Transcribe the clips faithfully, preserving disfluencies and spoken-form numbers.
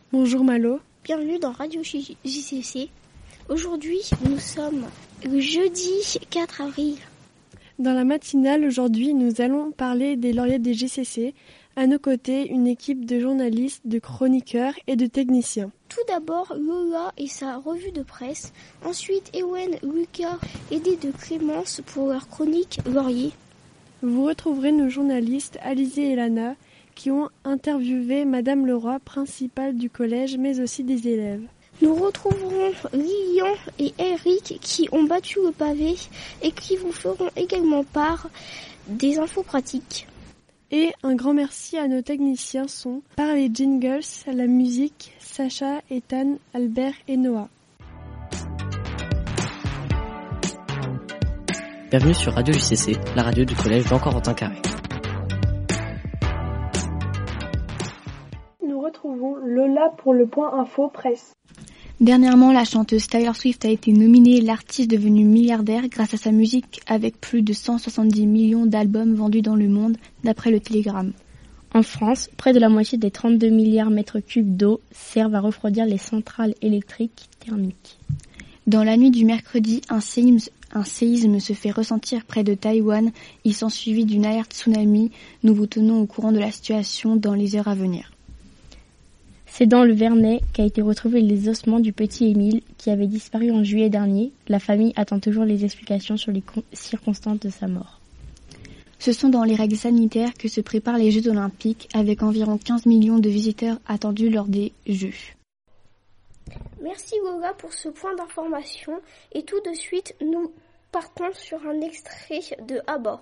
Bonjour Malo. Bienvenue dans Radio J C C. Aujourd'hui, nous sommes le jeudi quatre avril. Dans la matinale, aujourd'hui, nous allons parler des lauréats des J C C. À nos côtés, une équipe de journalistes, de chroniqueurs et de techniciens. Tout d'abord, Lola et sa revue de presse. Ensuite, Ewen, Lucas, aidés de Clémence pour leur chronique laurier. Vous retrouverez nos journalistes Alizé et Lana qui ont interviewé Madame Leroy, principale du collège, mais aussi des élèves. Nous retrouverons Lilian et Eric qui ont battu le pavé et qui vous feront également part des infos pratiques. Et un grand merci à nos techniciens son, par les jingles, la musique, Sacha, Ethan, Albert et Noah. Bienvenue sur Radio J C C, la radio du collège Jean-Corentin-Carré. Nous retrouvons Lola pour le point info presse. Dernièrement, la chanteuse Taylor Swift a été nommée l'artiste devenue milliardaire grâce à sa musique avec plus de cent soixante-dix millions d'albums vendus dans le monde, d'après le Télégramme. En France, près de la moitié des trente-deux milliards mètres cubes d'eau servent à refroidir les centrales électriques thermiques. Dans la nuit du mercredi, un séisme, un séisme se fait ressentir près de Taïwan. Il s'ensuivit d'une alerte tsunami. Nous vous tenons au courant de la situation dans les heures à venir. C'est dans le Vernet qu'a été retrouvé les ossements du petit Émile qui avait disparu en juillet dernier. La famille attend toujours les explications sur les circonstances de sa mort. Ce sont dans les règles sanitaires que se préparent les Jeux Olympiques avec environ quinze millions de visiteurs attendus lors des Jeux. Merci Lola pour ce point d'information et tout de suite nous partons sur un extrait de Abba.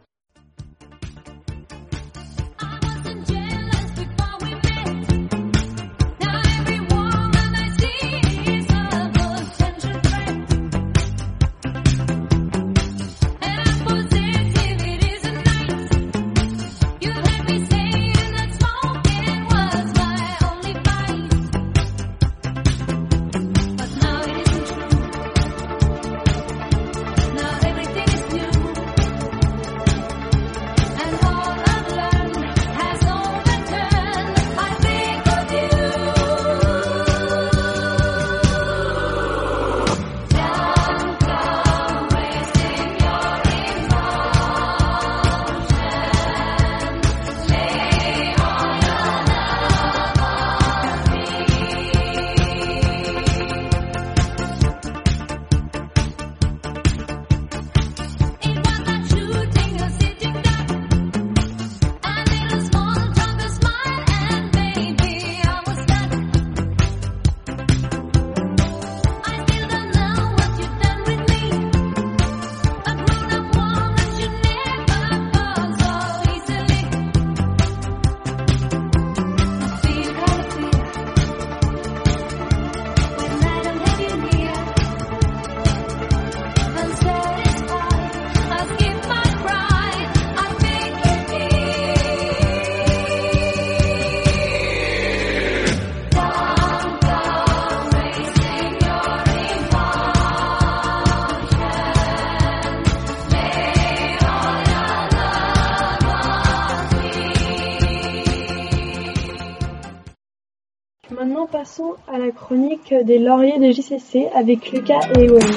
Maintenant, passons à la chronique des lauréats des J C C avec Lucas et Ewen.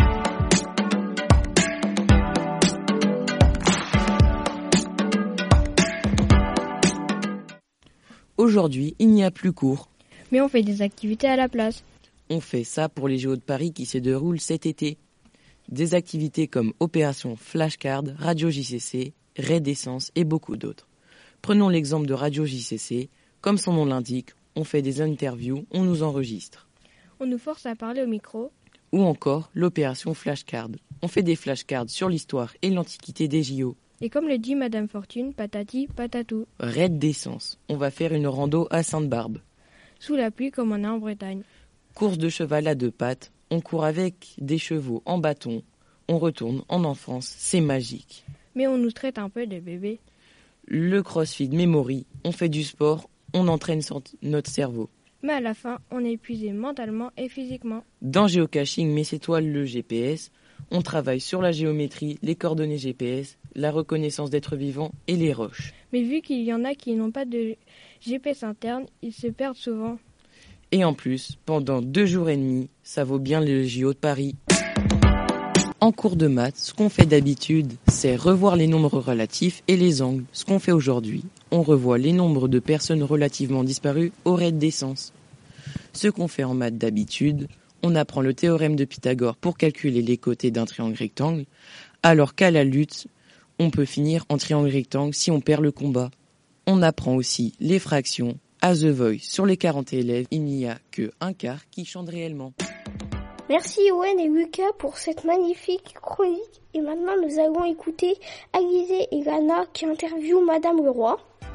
Aujourd'hui, il n'y a plus cours. Mais on fait des activités à la place. On fait ça pour les Jeux de Paris qui se déroulent cet été. Des activités comme Opération Flashcard, Radio J C C, Raid d'essence et beaucoup d'autres. Prenons l'exemple de Radio J C C. Comme son nom l'indique, on fait des interviews, on nous enregistre. On nous force à parler au micro. Ou encore l'opération Flashcard. On fait des flashcards sur l'histoire et l'antiquité des J O. Et comme le dit Madame Fortune, patati patatou. Raid d'essence. On va faire une rando à Sainte-Barbe. Sous la pluie comme on a en Bretagne. Course de cheval à deux pattes. On court avec des chevaux en bâton. On retourne en enfance. C'est magique. Mais on nous traite un peu de bébés. Le CrossFit Memory. On fait du sport. On entraîne notre cerveau. Mais à la fin, on est épuisé mentalement et physiquement. Dans Géocaching, mais c'est toi le G P S, on travaille sur la géométrie, les coordonnées G P S, la reconnaissance d'êtres vivants et les roches. Mais vu qu'il y en a qui n'ont pas de G P S interne, ils se perdent souvent. Et en plus, pendant deux jours et demi, ça vaut bien le J O de Paris. En cours de maths, ce qu'on fait d'habitude, c'est revoir les nombres relatifs et les angles. Ce qu'on fait aujourd'hui, on revoit les nombres de personnes relativement disparues au raid d'essence. Ce qu'on fait en maths d'habitude, on apprend le théorème de Pythagore pour calculer les côtés d'un triangle rectangle, alors qu'à la lutte, on peut finir en triangle rectangle si on perd le combat. On apprend aussi les fractions. À The Voice, sur les quarante élèves, il n'y a que un quart qui chante réellement. Merci Owen et Lucas pour cette magnifique chronique. Et maintenant, nous allons écouter Alizé et Lana qui interviewent Madame Leroy.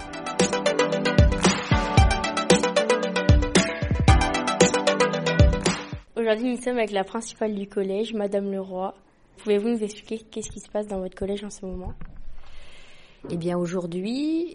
Aujourd'hui, nous sommes avec la principale du collège, Madame Leroy. Pouvez-vous nous expliquer qu'est-ce qui se passe dans votre collège en ce moment ? Eh bien aujourd'hui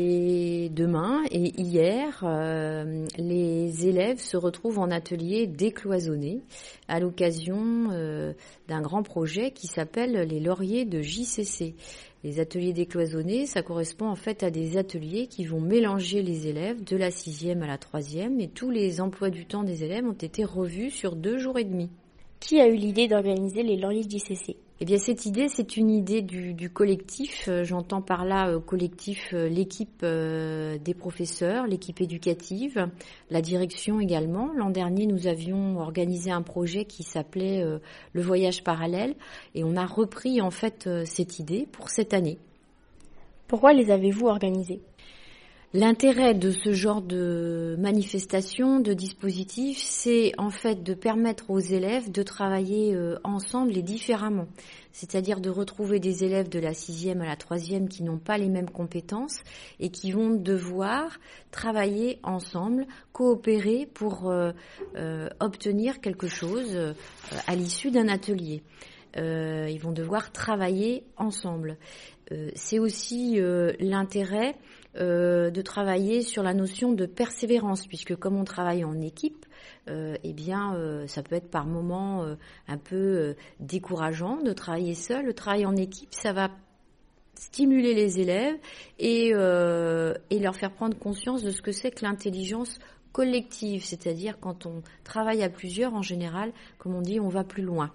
et demain et hier, euh, les élèves se retrouvent en atelier décloisonné à l'occasion euh, d'un grand projet qui s'appelle les lauriers de J C C. Les ateliers décloisonnés, ça correspond en fait à des ateliers qui vont mélanger les élèves de la sixième à la troisième et tous les emplois du temps des élèves ont été revus sur deux jours et demi. Qui a eu l'idée d'organiser les lauriers de J C C ? Eh bien, cette idée, c'est une idée du, du collectif. Euh, j'entends par là euh, collectif euh, l'équipe euh, des professeurs, l'équipe éducative, la direction également. L'an dernier, nous avions organisé un projet qui s'appelait euh, le voyage parallèle et on a repris en fait euh, cette idée pour cette année. Pourquoi les avez-vous organisés ? L'intérêt de ce genre de manifestation, de dispositif, c'est en fait de permettre aux élèves de travailler euh, ensemble et différemment. C'est-à-dire de retrouver des élèves de la sixième à la troisième qui n'ont pas les mêmes compétences et qui vont devoir travailler ensemble, coopérer pour euh, euh, obtenir quelque chose euh, à l'issue d'un atelier. Euh, ils vont devoir travailler ensemble. Euh, c'est aussi euh, l'intérêt euh, de travailler sur la notion de persévérance, puisque comme on travaille en équipe, euh, eh bien, euh, ça peut être par moments euh, un peu euh, décourageant de travailler seul. Le travail en équipe, ça va stimuler les élèves et, euh, et leur faire prendre conscience de ce que c'est que l'intelligence collective, c'est-à-dire quand on travaille à plusieurs, en général, comme on dit, on va plus loin.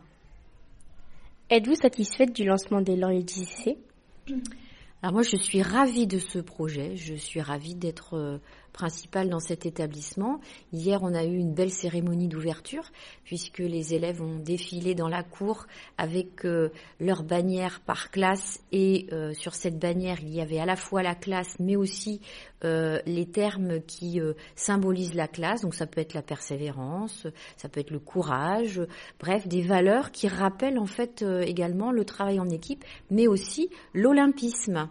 Êtes-vous satisfaite du lancement des lauriers de J C C ? Alors moi, je suis ravie de ce projet. Je suis ravie d'être euh, principale dans cet établissement. Hier, on a eu une belle cérémonie d'ouverture puisque les élèves ont défilé dans la cour avec euh, leur bannière par classe et euh, sur cette bannière, il y avait à la fois la classe mais aussi euh, les termes qui euh, symbolisent la classe. Donc ça peut être la persévérance, ça peut être le courage, bref, des valeurs qui rappellent en fait euh, également le travail en équipe mais aussi l'olympisme.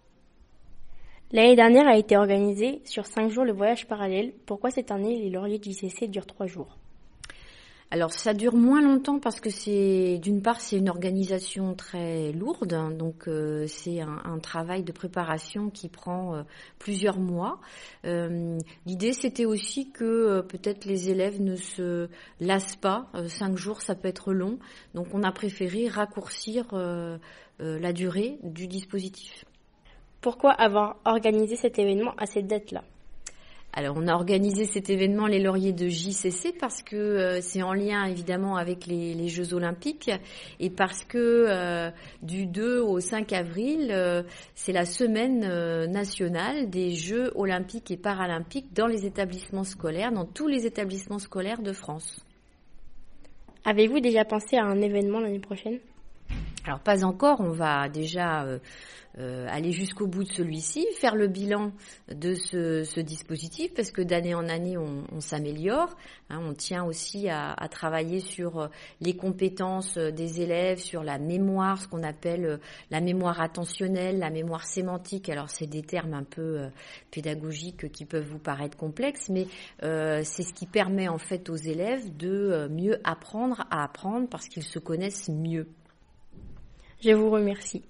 L'année dernière a été organisé sur cinq jours le voyage parallèle. Pourquoi cette année les lauriers de J C C durent trois jours ? Alors ça dure moins longtemps parce que c'est d'une part c'est une organisation très lourde, hein, donc euh, c'est un, un travail de préparation qui prend euh, plusieurs mois. Euh, l'idée c'était aussi que euh, peut-être les élèves ne se lassent pas. Euh, cinq jours ça peut être long, donc on a préféré raccourcir euh, euh, la durée du dispositif. Pourquoi avoir organisé cet événement à cette date-là ? Alors, on a organisé cet événement, les lauriers de J C C, parce que euh, c'est en lien évidemment avec les, les Jeux Olympiques et parce que euh, du deux au cinq avril, euh, c'est la semaine euh, nationale des Jeux Olympiques et Paralympiques dans les établissements scolaires, dans tous les établissements scolaires de France. Avez-vous déjà pensé à un événement l'année prochaine ? Alors pas encore, on va déjà euh, euh, aller jusqu'au bout de celui-ci, faire le bilan de ce, ce dispositif parce que d'année en année on, on s'améliore. Hein, on tient aussi à, à travailler sur les compétences des élèves, sur la mémoire, ce qu'on appelle la mémoire attentionnelle, la mémoire sémantique. Alors c'est des termes un peu euh, pédagogiques qui peuvent vous paraître complexes, mais euh, c'est ce qui permet en fait aux élèves de mieux apprendre à apprendre parce qu'ils se connaissent mieux. Je vous remercie.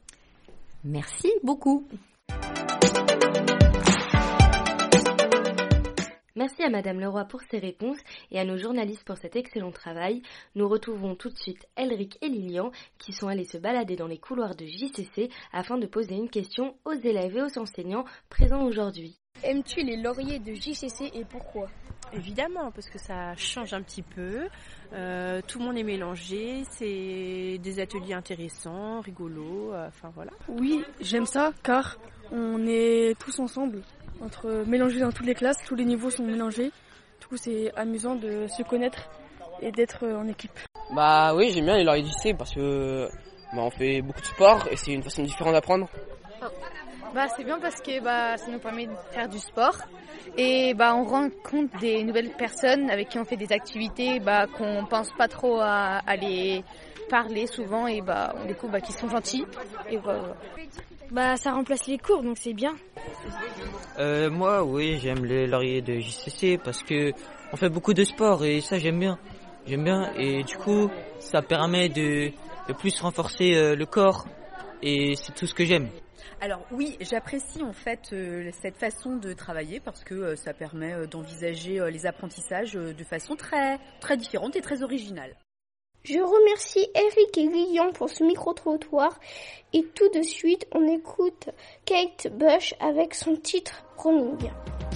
Merci beaucoup. Merci à Madame Leroy pour ses réponses et à nos journalistes pour cet excellent travail. Nous retrouvons tout de suite Elric et Lilian qui sont allés se balader dans les couloirs de J C C afin de poser une question aux élèves et aux enseignants présents aujourd'hui. Aimes-tu les lauriers de J C C et pourquoi ? Évidemment, parce que ça change un petit peu, euh, tout le monde est mélangé, c'est des ateliers intéressants, rigolos, euh, enfin voilà. Oui, j'aime ça car on est tous ensemble, entre mélangés dans toutes les classes, tous les niveaux sont mélangés. Du coup, c'est amusant de se connaître et d'être en équipe. Bah oui, j'aime bien les lauriers du lycée parce que bah, on fait beaucoup de sport et c'est une façon différente d'apprendre. Oh. Bah c'est bien parce que bah ça nous permet de faire du sport et bah on rencontre des nouvelles personnes avec qui on fait des activités bah qu'on pense pas trop à aller parler souvent et bah on découvre bah, qu'ils sont gentils et bah, bah ça remplace les cours donc c'est bien. Euh, moi oui j'aime les lauriers de J C C parce que on fait beaucoup de sport et ça j'aime bien. J'aime bien et du coup ça permet de, de plus renforcer euh, le corps et c'est tout ce que j'aime. Alors oui, j'apprécie en fait euh, cette façon de travailler parce que euh, ça permet euh, d'envisager euh, les apprentissages euh, de façon très très différente et très originale. Je remercie Eric et Lilian pour ce micro-trottoir et tout de suite on écoute Kate Bush avec son titre Running.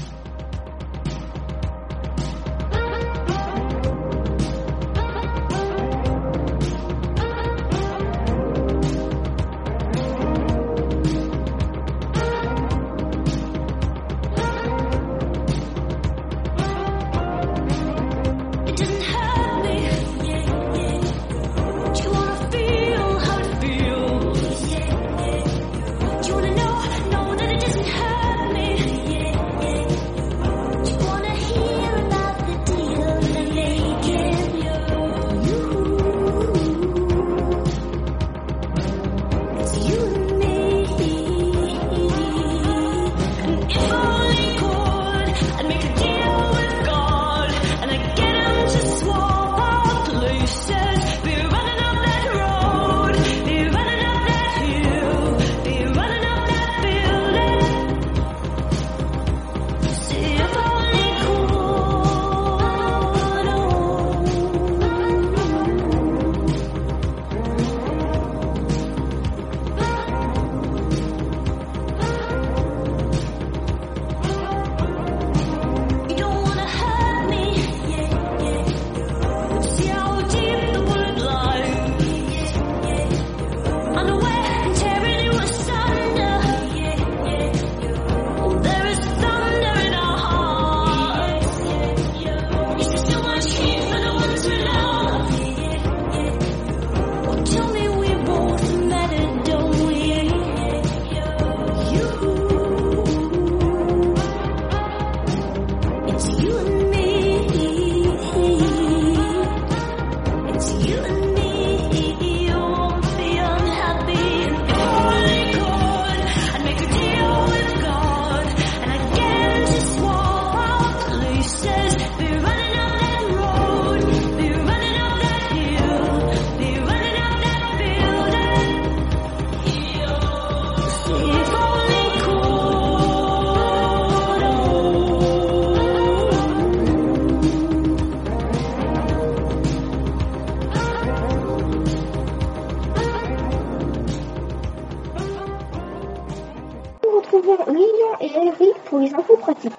retrouvons Lilian et Eric pour les infos pratiques.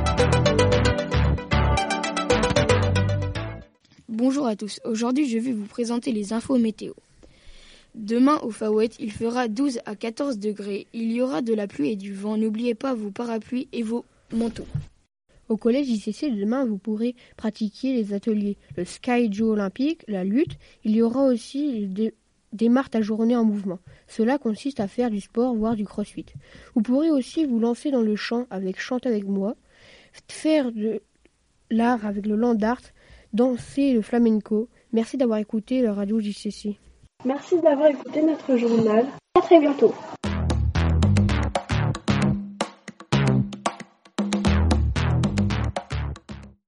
Bonjour à tous, aujourd'hui je vais vous présenter les infos météo. Demain au Fawet, il fera douze à quatorze degrés, il y aura de la pluie et du vent, n'oubliez pas vos parapluies et vos manteaux. Au collège I C C, demain, vous pourrez pratiquer les ateliers, le Sky Joe olympique, la lutte. Il y aura aussi des, des martes à journée en mouvement. Cela consiste à faire du sport, voire du crossfit. Vous pourrez aussi vous lancer dans le chant avec Chante avec moi, faire de l'art avec le land art, danser le flamenco. Merci d'avoir écouté la radio J C C. Merci d'avoir écouté notre journal. À très bientôt.